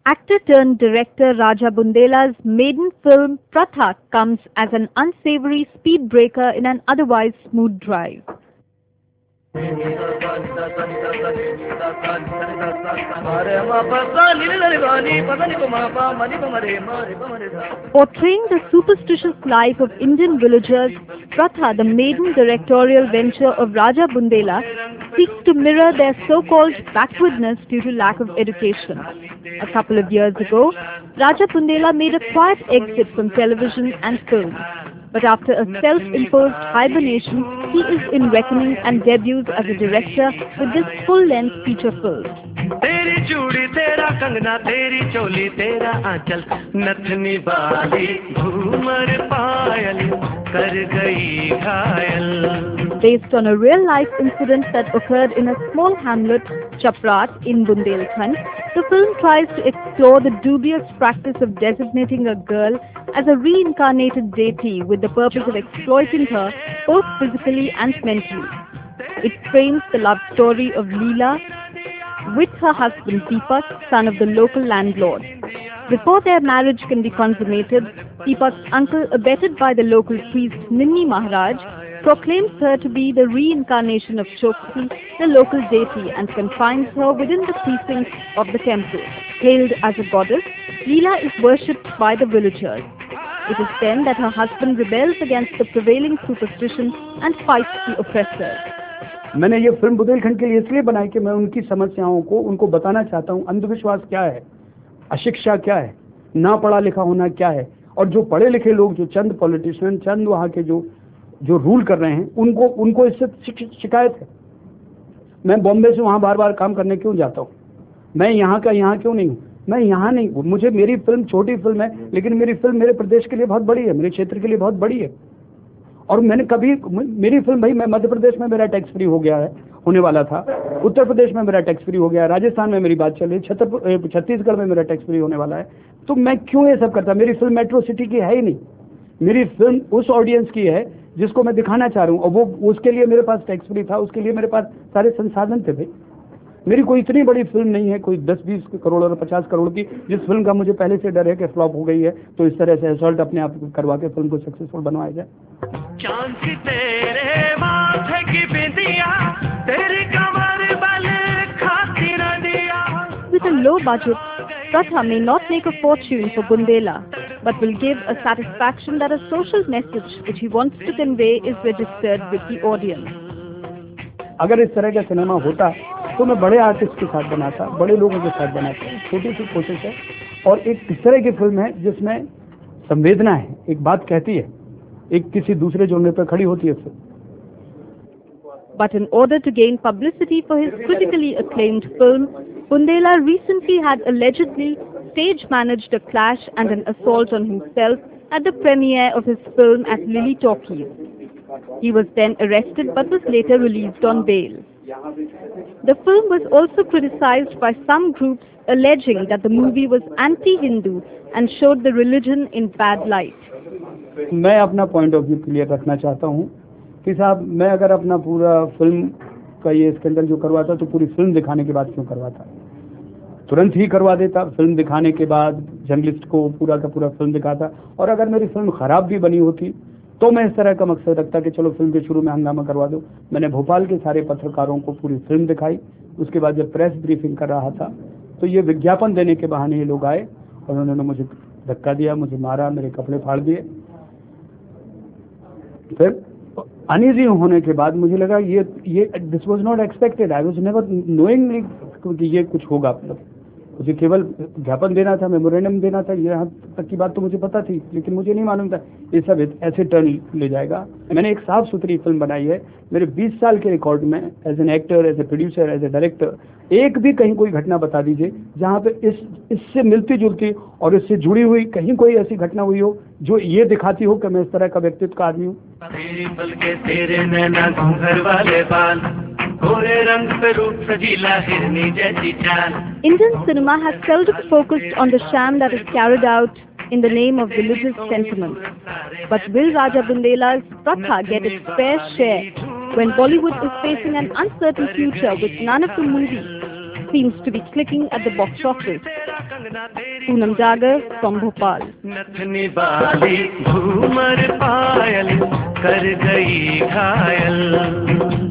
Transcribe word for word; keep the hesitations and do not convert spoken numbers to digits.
Actor turned director Raja Bundela's maiden film Pratha comes as an unsavory speed breaker in an otherwise smooth drive. Portraying the superstitious life of Indian villagers, Pratha, the maiden directorial venture of Raja Bundela, seeks to mirror their so-called backwardness due to lack of education. A couple of years ago, Raja Bundela made a quiet exit from television and film. But after a self-imposed hibernation, he is in reckoning and debuts as a director with this full-length feature film. तेरी चूड़ी तेरा कंगना तेरी चोली तेरा आंचल नथनी वाली घूमर पायल कर गई घायल. Based on a real-life incident that occurred in a small hamlet, Chaprat, in Bundelkhand, the film tries to explore the dubious practice of designating a girl as a reincarnated deity with the purpose of exploiting her both physically and mentally. It frames the love story of Leela with her husband Deepak, son of the local landlord. Before their marriage can be consummated, Deepak's uncle, abetted by the local priest Ninni Maharaj, proclaims her to be the reincarnation of Shokti, the local deity, and confines her within the precincts of the temple. Hailed as a goddess, Leela is worshipped by the villagers. It is then that her husband rebels against the prevailing superstition and fights the oppressor. मैंने ये film Bundelkhand के लिए इसलिए बनाई कि मैं उनकी समस्याओं को उनको बताना चाहता हूँ. अंधविश्वास क्या है, अशिक्षा क्या है, ना पढ़ा लिखा होना क्या है, और जो पढ़े लिखे लोग, जो चंद पॉलिटिशियन, चंद वहाँ के जो जो रूल कर रहे हैं, उनको उनको इससे शिकायत है. मैं बॉम्बे से वहाँ बार बार काम करने क्यों जाता हूँ? मैं यहाँ का यहाँ क्यों नहीं हूँ? मैं यहाँ नहीं, मुझे, मेरी फिल्म छोटी फिल्म है, लेकिन मेरी फिल्म मेरे प्रदेश के लिए बहुत बड़ी है, मेरे क्षेत्र के लिए बहुत बड़ी है. और मैंने कभी, मेरी फिल्म भाई, मैं मध्य प्रदेश में मेरा टैक्स फ्री हो गया है, होने वाला था, उत्तर प्रदेश में मेरा टैक्स फ्री हो गया है, राजस्थान में मेरी बात चल रही है, छत्तीसगढ़ में मेरा टैक्स फ्री होने वाला है. तो मैं क्यों ये सब करता? मेरी फिल्म मेट्रो सिटी की है ही नहीं. मेरी फिल्म उस ऑडियंस की है जिसको मैं दिखाना चाह रहा हूँ, और वो उसके लिए मेरे पास टैक्स फ्री था, उसके लिए मेरे पास सारे संसाधन थे. भाई मेरी कोई इतनी बड़ी फिल्म नहीं है, कोई दस बीस करोड़ और पचास करोड़ की, जिस फिल्म का मुझे पहले से डर है कि फ्लॉप हो गई है, तो इस तरह से असॉल्ट अपने आप करवा के फिल्म को सक्सेसफुल बनवाया जाए. तेरे माथे की बिंदिया, तेरी कमर बल खाती नदिया. With a low budget, Pratha may not make a fortune for Bundela, but will give a satisfaction that a social message which he wants to convey is registered with the audience. अगर इस तरह का cinema होता तो मैं बड़े artist के साथ बनाता, बड़े लोगों के साथ बनाता. छोटी सी कोशिश है, और एक इस तरह की फिल्म है जिसमें संवेदना है, एक बात कहती है, एक किसी दूसरे जोड़ने पर खड़ी होती है film. But in order to gain publicity for his critically acclaimed film, Bundela recently had allegedly stage-managed a clash and an assault on himself at the premiere of his film at Lily Talkies. He was then arrested but was later released on bail. The film was also criticized by some groups alleging that the movie was anti-Hindu and showed the religion in bad light. मैं अपना point of view clear रखना चाहता हूँ कि साहब, मैं अगर अपना पूरा फिल्म का ये स्कैंडल जो करवाता तो पूरी फिल्म दिखाने के बाद क्यों करवाता? तुरंत ही करवा देता. फिल्म दिखाने के बाद जर्नलिस्ट को पूरा का पूरा फिल्म दिखाता. और अगर मेरी फिल्म खराब भी बनी होती तो मैं इस तरह का मकसद रखता कि चलो फिल्म के शुरू में हंगामा करवा दो. मैंने भोपाल के सारे पत्रकारों को पूरी फिल्म दिखाई. उसके बाद जब प्रेस ब्रीफिंग कर रहा था तो ये विज्ञापन देने के बहाने ये लोग आए और उन्होंने मुझे धक्का दिया, मुझे मारा, मेरे कपड़े फाड़ दिए. फिर अनईजी होने के बाद मुझे लगा ये ये this was not expected. I was never knowingly कि ये कुछ होगा. मतलब मुझे केवल ज्ञापन देना था, मेमोरेंडम देना था, यहाँ तक की बात तो मुझे पता थी, लेकिन मुझे नहीं मालूम था ये सब ऐसे टर्न ले जाएगा. मैंने एक साफ सुथरी फिल्म बनाई है. मेरे बीस साल के रिकॉर्ड में as an actor, as a producer, as a director, एक भी कहीं कोई घटना बता दीजिए जहाँ पे इस इससे मिलती जुलती और इससे जुड़ी हुई कहीं कोई ऐसी घटना हुई हो जो ये दिखाती हो कि मैं इस तरह का व्यक्तित्व का आदमी हूँ. Indian cinema has seldom focused on the sham that is carried out in the name of religious sentiment. But will Raja Bundela's Pratha get its fair share when Bollywood is facing an uncertain future with none of the movies seems to be clicking at the box office. Poonam Jagar from Bhopal. नथनी वाली झूमर पायल कर गई घायल